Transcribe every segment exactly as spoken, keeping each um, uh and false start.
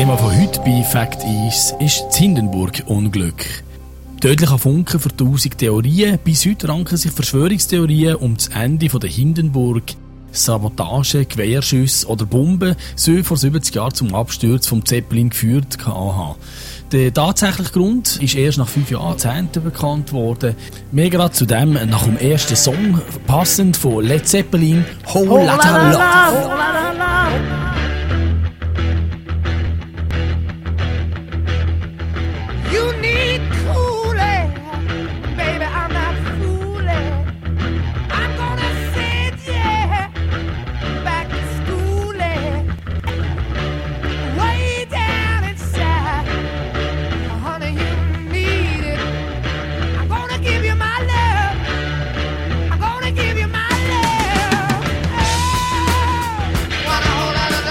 Thema von heute bei Fakt ist, ist das Hindenburg-Unglück. Tödlicher Funken für tausend Theorien. Bis heute ranken sich Verschwörungstheorien um das Ende der Hindenburg. Sabotage, Gewehrschüsse oder Bomben soll vor siebzig Jahren zum Absturz vom Zeppelin geführt haben. Der tatsächliche Grund ist erst nach fünf Jahrzehnten bekannt worden. Mehr gerade zu dem nach dem ersten Song, passend von Led Zeppelin, Whole Lotta Love. You need cooling, baby, I'm not fooling. I'm gonna send you back to schooling. Way down inside, honey, you need it. I'm gonna give you my love. I'm gonna give you my love. Oh, want a whole lot of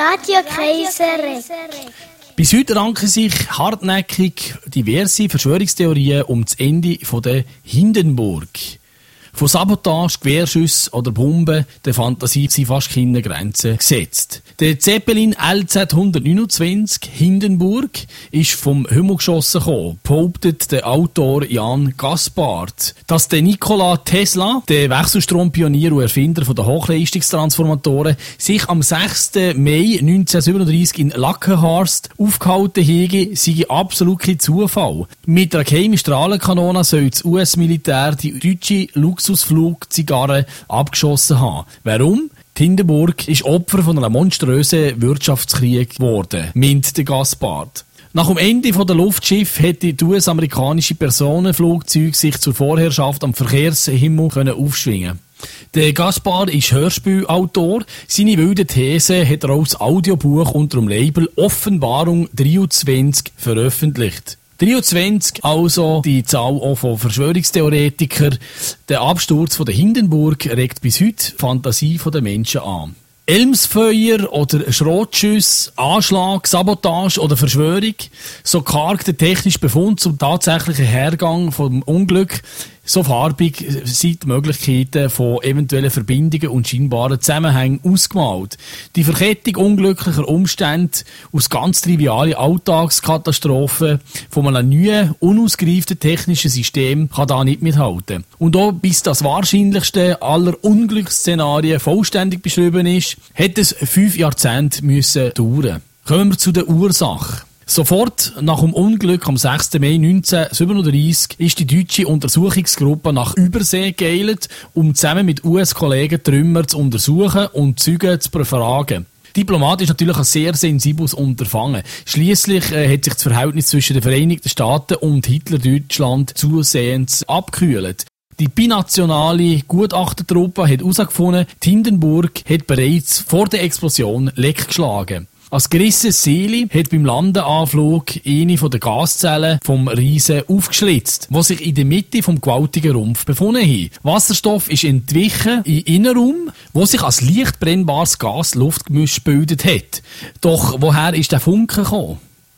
Radio Kaisere. Bis heute ranken sich hartnäckig diverse Verschwörungstheorien um das Ende der Hindenburg. Von Sabotage, Gewehrschüssen oder Bomben, der Fantasie sind fast keine Grenzen gesetzt. Der Zeppelin L Z hundertneunundzwanzig Hindenburg ist vom Himmel geschossen gekommen, behauptet der Autor Jan Gaspard. Dass der Nikola Tesla, der Wechselstrompionier und Erfinder der Hochleistungstransformatoren, sich am sechsten Mai neunzehnhundertsiebenunddreißig in Lackenhorst aufgehalten hätte, sei absolut kein Zufall. Mit einer geheimen Strahlenkanone soll das U S-Militär die deutsche Luxusflugzigarre abgeschossen haben. Warum? Die Hindenburg ist Opfer von einem monströsen Wirtschaftskrieg geworden, meint der Gaspard. Nach dem Ende der Luftschiffe hätte die U S-amerikanische Personenflugzeuge sich zur Vorherrschaft am Verkehrshimmel können aufschwingen. Der Gaspard ist Hörspielautor. Seine wilde These hat er auch als Audiobuch unter dem Label Offenbarung dreiundzwanzig veröffentlicht. dreiundzwanzig, also die Zahl auch von Verschwörungstheoretikern. Der Absturz von der Hindenburg regt bis heute die Fantasie der Menschen an. Elmsfeuer oder Schrotschuss, Anschlag, Sabotage oder Verschwörung, so karg der technische Befund zum tatsächlichen Hergang vom Unglück, so farbig sind die Möglichkeiten von eventuellen Verbindungen und scheinbaren Zusammenhängen ausgemalt. Die Verkettung unglücklicher Umstände aus ganz trivialen Alltagskatastrophen von einem neuen, unausgereiften technischen System kann da nicht mithalten. Und auch bis das wahrscheinlichste aller Unglücksszenarien vollständig beschrieben ist, hätte es fünf Jahrzehnte müssen dauern. Kommen wir zu der Ursache. Sofort nach dem Unglück am sechsten Mai neunzehnhundertsiebenunddreißig ist die deutsche Untersuchungsgruppe nach Übersee geeilt, um zusammen mit U S-Kollegen Trümmer zu untersuchen und Zeugen zu befragen. Diplomat ist natürlich ein sehr sensibles Unterfangen. Schliesslich äh, hat sich das Verhältnis zwischen den Vereinigten Staaten und Hitler-Deutschland zusehends abgekühlt. Die binationale Gutachtertruppe hat herausgefunden, die Hindenburg hat bereits vor der Explosion Leck geschlagen. Als gerissenes Seele hat beim Landeanflug eine von den Gaszellen vom Riesen aufgeschlitzt, die sich in der Mitte vom gewaltigen Rumpf befunden hat. Wasserstoff ist entwichen in Innenraum, wo sich als leicht brennbares Gas-Luftgemisch gebildet hat. Doch woher ist der Funke gekommen?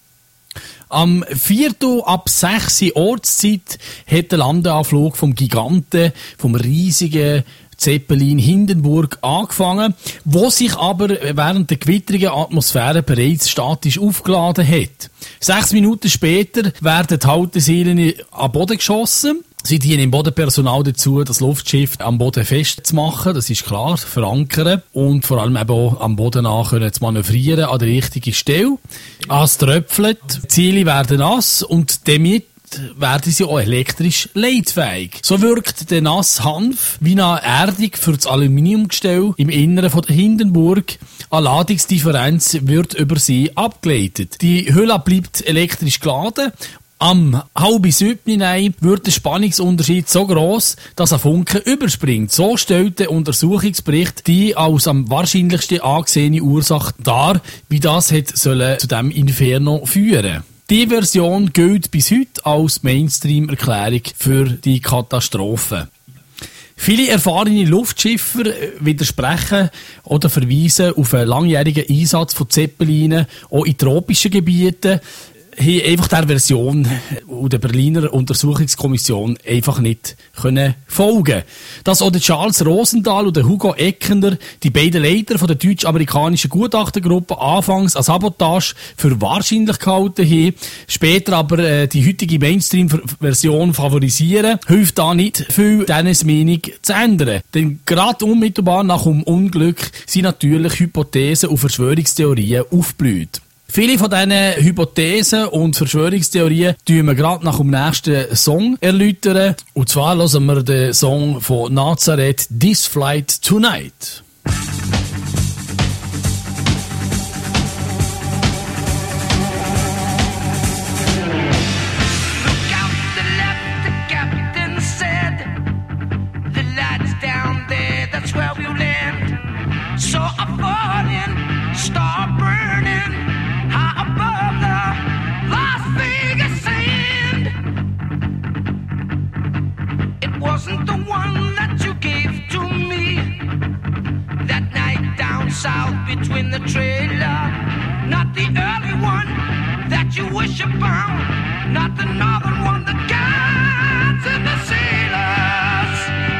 Am Viertel ab sechs Ortszeit hat der Landeanflug vom Giganten, vom riesigen Zeppelin Hindenburg angefangen, wo sich aber während der gewittrigen Atmosphäre bereits statisch aufgeladen hat. Sechs Minuten später werden die Halteseilen am Boden geschossen. Sie dienen im Bodenpersonal dazu, das Luftschiff am Boden festzumachen, das ist klar, verankern und vor allem eben auch am Boden nach können zu manövrieren an der richtigen Stelle. Es tröpfelt, die Ziele werden nass und damit werden sie auch elektrisch leitfähig. So wirkt der nasse Hanf wie eine Erdung für das Aluminiumgestell im Inneren von der Hindenburg. Eine Ladungsdifferenz wird über sie abgeleitet. Die Hülle bleibt elektrisch geladen. Am halben siebten wird der Spannungsunterschied so gross, dass ein Funke überspringt. So stellt der Untersuchungsbericht die als am wahrscheinlichsten angesehene Ursache dar, wie das hätte sollen zu diesem Inferno führen. Die Version gilt bis heute als Mainstream-Erklärung für die Katastrophe. Viele erfahrene Luftschiffer widersprechen oder verweisen auf einen langjährigen Einsatz von Zeppelinen, auch in tropischen Gebieten, haben einfach der Version und der Berliner Untersuchungskommission einfach nicht können folgen. Dass auch der Charles Rosenthal und der Hugo Eckender, die beiden Leiter von der deutsch-amerikanischen Gutachtergruppe, anfangs als Sabotage für wahrscheinlich gehalten haben, später aber äh, die heutige Mainstream-Version favorisieren, hilft da nicht viel, diese Meinung zu ändern. Denn gerade unmittelbar nach dem Unglück sind natürlich Hypothesen und Verschwörungstheorien aufgeblüht. Viele von diesen Hypothesen und Verschwörungstheorien tun wir gerade nach dem nächsten Song erläutern. Und zwar hören wir den Song von Nazareth, This Flight Tonight. Wasn't the one that you gave to me that night down south between the trailer. Not the early one that you wish upon, not the northern one, the guides and the sailors.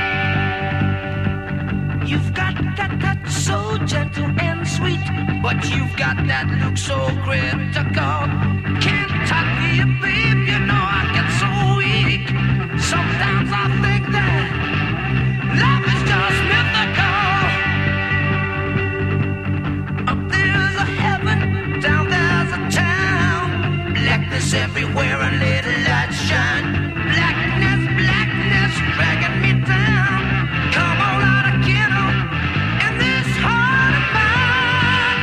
You've got that touch so gentle and sweet, but you've got that look so critical. Can't talk to you, babe, you know I get so weak. Sometimes I think that love is just mythical. Up there's a heaven, down there's a town. Blackness everywhere and little light shine. Blackness, blackness dragging me down. Come on out again, oh, in this heart of mine.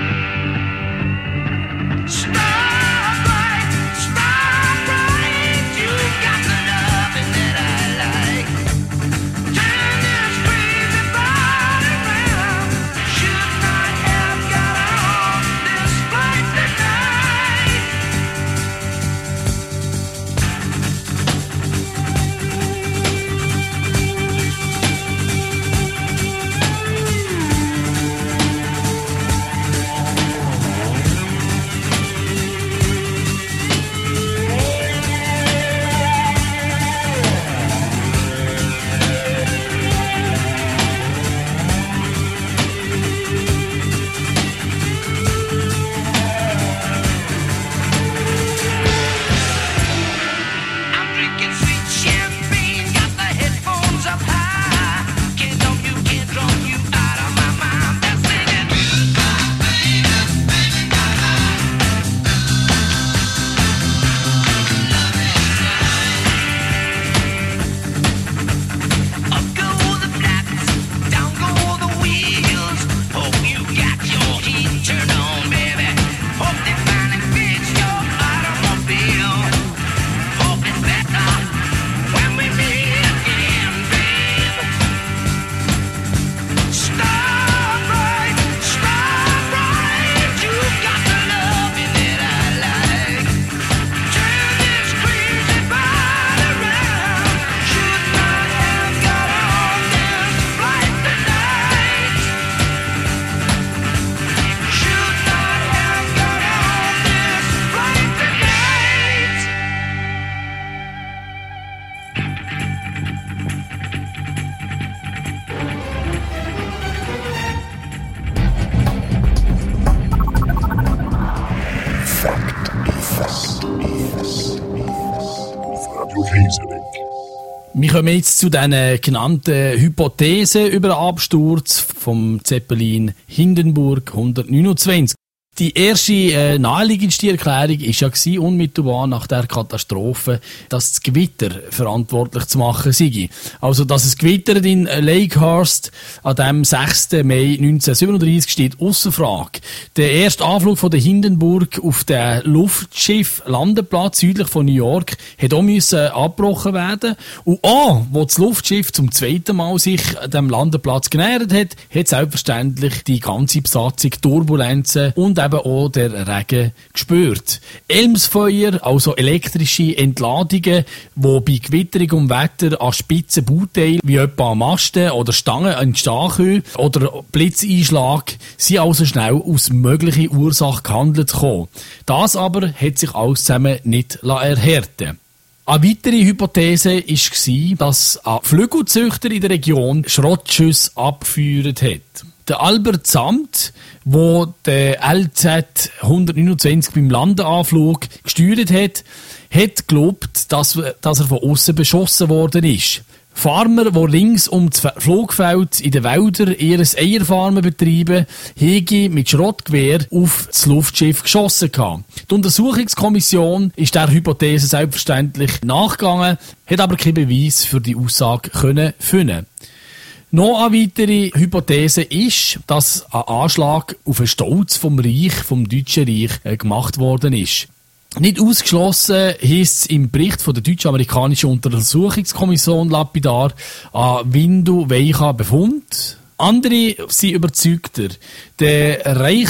Starbright, starbright, you got the loving that I like. Turn this crazy body round. Should not have got on this flight tonight. I'm drinking sweet champagne, got the headphones up high. Can't dump you, can't drunk you out of my mind. They're singing. Up go the flaps, down go the wheels. Hope you got your heat turned on, baby. Hope they finally fix your automobile. Hope it's better when we meet again, babe. Starbright, starbright, you got the loving that I like. Turn this crazy body round. Should not have got on this flight tonight. Should not have got on this flight tonight. Wir kommen jetzt zu den genannten Hypothesen über den Absturz vom Zeppelin Hindenburg hundertneunundzwanzig. Die erste äh, naheliegendste Erklärung war ja gewesen, unmittelbar nach der Katastrophe, dass das Gewitter verantwortlich zu machen sei. Also, dass es gewittert in Lakehurst an dem sechsten Mai neunzehnhundertsiebenunddreißig steht ausser Frage. Der erste Anflug von der Hindenburg auf den Luftschiff-Landeplatz südlich von New York hat auch müssen abgebrochen werden. Und auch, wo das Luftschiff zum zweiten Mal sich dem Landeplatz genähert hat, hat selbstverständlich die ganze Besatzung Turbulenzen und eben auch der Regen gespürt. Elmsfeuer, also elektrische Entladungen, die bei Gewitterung und Wetter an spitzen Bauteilen wie etwa an Masten oder Stangen entstehen können, oder Blitzeinschlag, sind also schnell aus möglicher Ursache gehandelt gekommen. Das aber hat sich alles zusammen nicht erhärten. Eine weitere Hypothese war, dass ein Flügelzüchter in der Region Schrottschüsse abgefeuert hat. Der Albert Samt, der den L Z hundertneunundzwanzig beim Landeanflug gesteuert hat, hat geglaubt, dass, dass er von außen beschossen worden ist. Farmer, die links um das Flugfeld in den Wäldern ihres Eierfarmen betreiben, haben mit Schrottgewehr auf das Luftschiff geschossen gehabt. Die Untersuchungskommission ist der Hypothese selbstverständlich nachgegangen, hat aber keinen Beweis für die Aussage können finden. Noch eine weitere Hypothese ist, dass ein Anschlag auf den Stolz vom Reich, vom Deutschen Reich, äh, gemacht worden ist. Nicht ausgeschlossen heisst es im Bericht von der deutsch-amerikanischen Untersuchungskommission lapidar an Windu-Weicha Befund. Andere sind überzeugter. Der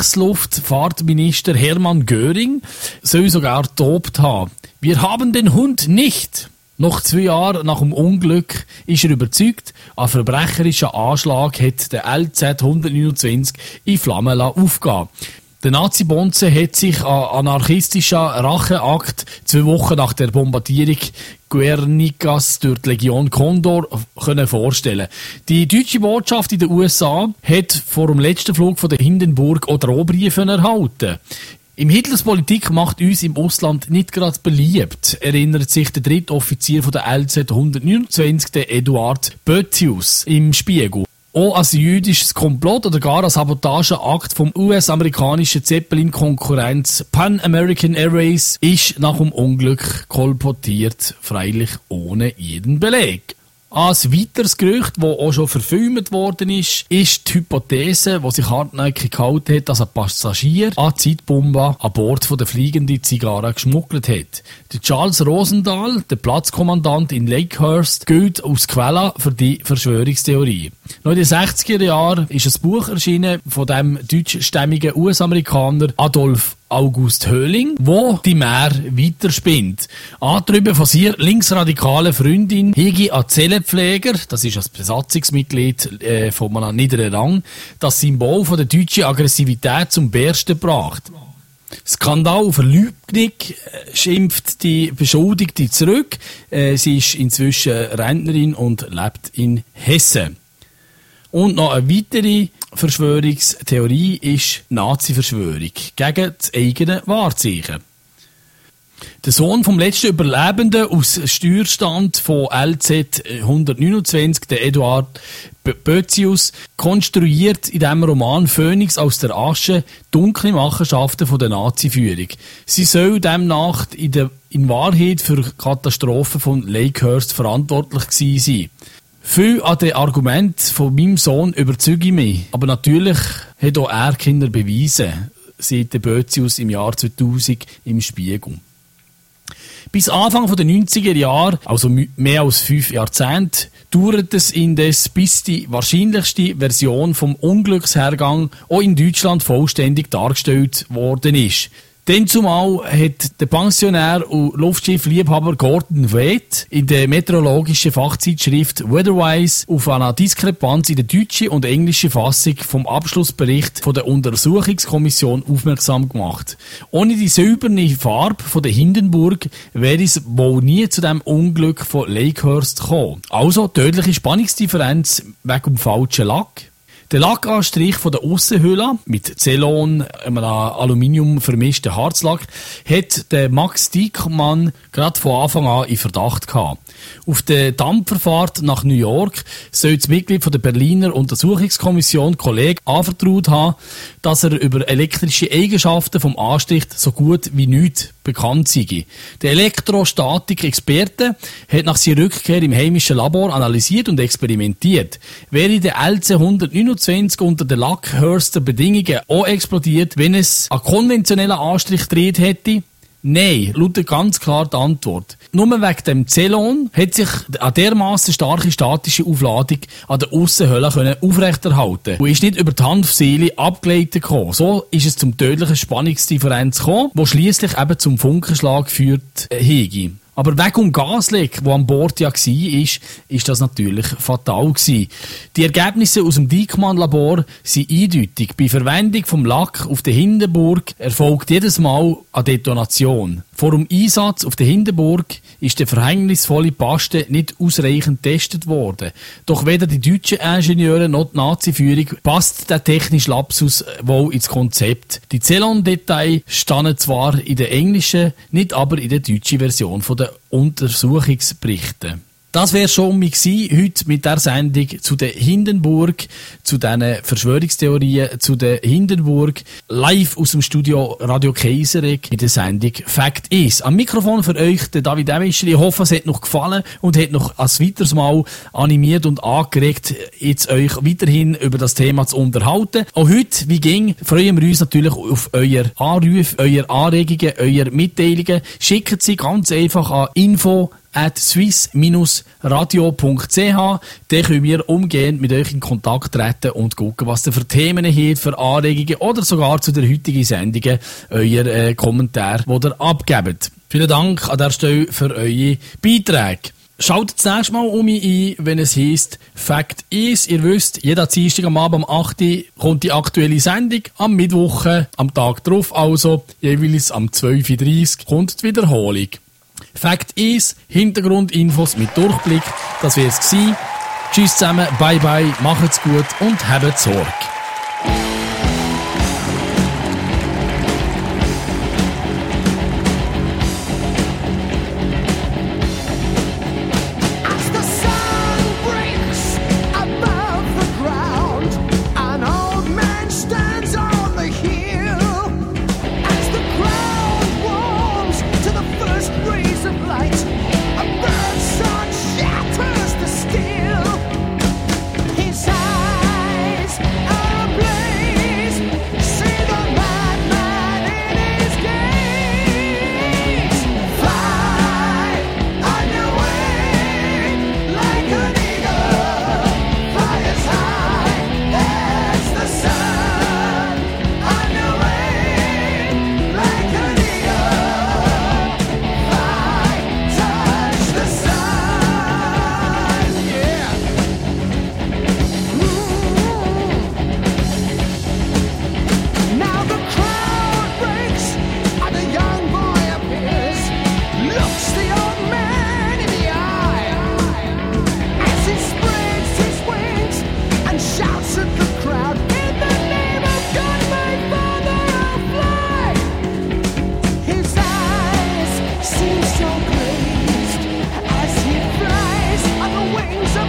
Reichsluftfahrtminister Hermann Göring soll sogar getobt haben. Wir haben den Hund nicht. Noch zwei Jahre nach dem Unglück ist er überzeugt, ein verbrecherischer Anschlag hat den L Z hundertneunundzwanzig in Flammen aufgegeben. Der Nazi-Bonze hat sich an anarchistischer Racheakt zwei Wochen nach der Bombardierung Guernicas durch die Legion Condor können vorstellen. Die deutsche Botschaft in den U S A hat vor dem letzten Flug von der Hindenburg auch Drohbriefe erhalten. Im Hitlers Politik macht uns im Ausland nicht gerade beliebt, erinnert sich der dritte Offizier von der L Z hundertneunundzwanzig, der Eduard Boethius, im Spiegel. Auch als jüdisches Komplott oder gar als Sabotageakt vom U S-amerikanischen Zeppelin-Konkurrenz Pan American Airways ist nach dem Unglück kolportiert, freilich ohne jeden Beleg. Ein weiteres Gerücht, das auch schon verfilmt worden ist, ist die Hypothese, die sich hartnäckig gehalten hat, dass ein Passagier eine Zeitbombe an Bord von der fliegenden Zigarre geschmuggelt hat. Der Charles Rosendahl, der Platzkommandant in Lakehurst, gilt als Quelle für die Verschwörungstheorie. Noch in den sechziger Jahren ist ein Buch erschienen von dem deutschstämmigen U S-Amerikaner Adolf August Höhling, wo die Mehr weiterspinnt. Angetrieben von seiner linksradikalen Freundin hege ein Zellenpfleger, das ist ein Besatzungsmitglied äh, von einem niederen Rang, das Symbol von der deutschen Aggressivität zum Bersten gebracht. Skandal auf Verleugnung äh, schimpft die Beschuldigte zurück. Äh, sie ist inzwischen Rentnerin und lebt in Hessen. Und noch eine weitere Verschwörungstheorie ist Nazi-Verschwörung gegen das eigene Wahrzeichen. Der Sohn vom letzten Überlebenden aus Steuerstand von L Z hundertneunundzwanzig, der Eduard Boethius, konstruiert in diesem Roman Phönix aus der Asche dunkle Machenschaften von der Nazi-Führung. Sie soll demnach in, der, in Wahrheit für die Katastrophe von Lakehurst verantwortlich gewesen sein. Viel an den Argumenten von meinem Sohn überzeuge ich mich. Aber natürlich hat auch er Kinder bewiesen, sagt der Boethius im Jahr zweitausend im Spiegel. Bis Anfang der neunziger Jahre, also mehr als fünf Jahrzehnte, dauert es indes, bis die wahrscheinlichste Version vom Unglückshergang auch in Deutschland vollständig dargestellt worden ist. Denn zumal hat der Pensionär und Luftschiffliebhaber Gordon Wade in der meteorologischen Fachzeitschrift Weatherwise auf eine Diskrepanz in der deutschen und englischen Fassung vom Abschlussbericht von der Untersuchungskommission aufmerksam gemacht. Ohne die silberne Farbe von der Hindenburg wäre es wohl nie zu dem Unglück von Lakehurst gekommen. Also tödliche Spannungsdifferenz wegen dem falschen Lack. Der Lackanstrich von der Aussenhülle mit Cellon, einem Aluminium vermischten Harzlack, hat der Max Diekmann gerade von Anfang an in Verdacht gehabt. Auf der Dampferfahrt nach New York soll das Mitglied von der Berliner Untersuchungskommission Kollege anvertraut haben, dass er über elektrische Eigenschaften vom Anstrich so gut wie nichts bekannt sei. Der Elektrostatik-Experte hat nach seiner Rückkehr im heimischen Labor analysiert und experimentiert. Wäre der L C hundertneunundzwanzig unter den Lakehurster Bedingungen auch explodiert, wenn es einen konventionellen Anstrich gedreht hätte? Nein, lautet ganz klar die Antwort. Nur wegen dem Cellon hat sich eine dermassen starke statische Aufladung an der Aussenhülle aufrechterhalten und ist nicht über die Hanfseile abgeleitet gekommen. So ist es zum tödlichen Spannungsdifferenz gekommen, wo schliesslich eben zum Funkenschlag geführt hätte. Aber wegen dem Gasleck, das an Bord ja war, ist, ist das natürlich fatal gewesen. Die Ergebnisse aus dem Diekmann-Labor sind eindeutig. Bei Verwendung vom Lack auf der Hindenburg erfolgt jedes Mal eine Detonation. Vor dem Einsatz auf der Hindenburg ist der verhängnisvolle Paste nicht ausreichend getestet worden. Doch weder die deutschen Ingenieure noch die Nazi-Führung passt der technische Lapsus wohl ins Konzept. Die Cellon-Details standen zwar in der englischen, nicht aber in der deutschen Version von der Untersuchungsberichte. Das wäre schon mal gewesen, heute mit der Sendung zu der Hindenburg, zu diesen Verschwörungstheorien, zu der Hindenburg, live aus dem Studio Radio Kaiseregg in der Sendung Fact Is. Am Mikrofon für euch der David Emischer. Ich hoffe, es hat noch gefallen und hat noch ein weiteres Mal animiert und angeregt, jetzt euch weiterhin über das Thema zu unterhalten. Auch heute, wie ging, freuen wir uns natürlich auf euer Anrufe, eure Anregungen, eure Mitteilungen. Schickt sie ganz einfach an info at swiss radio punkt c h. Dann können wir umgehend mit euch in Kontakt treten und gucken, was ihr für Themen habt, für Anregungen oder sogar zu der heutigen Sendung euer äh, Kommentar, den ihr abgebt. Vielen Dank an der Stelle für eure Beiträge. Schaut das nächste Mal um mich ein, wenn es heisst Fakt ist. Ihr wisst, jeden Dienstag am Abend um acht Uhr kommt die aktuelle Sendung. Am Mittwoch, am Tag drauf also, jeweils am zwölf Uhr dreißig kommt die Wiederholung. Fakt ist, Hintergrundinfos mit Durchblick, das wär's gsi. Tschüss zusammen, bye bye, macht's gut und habt Sorge. Wings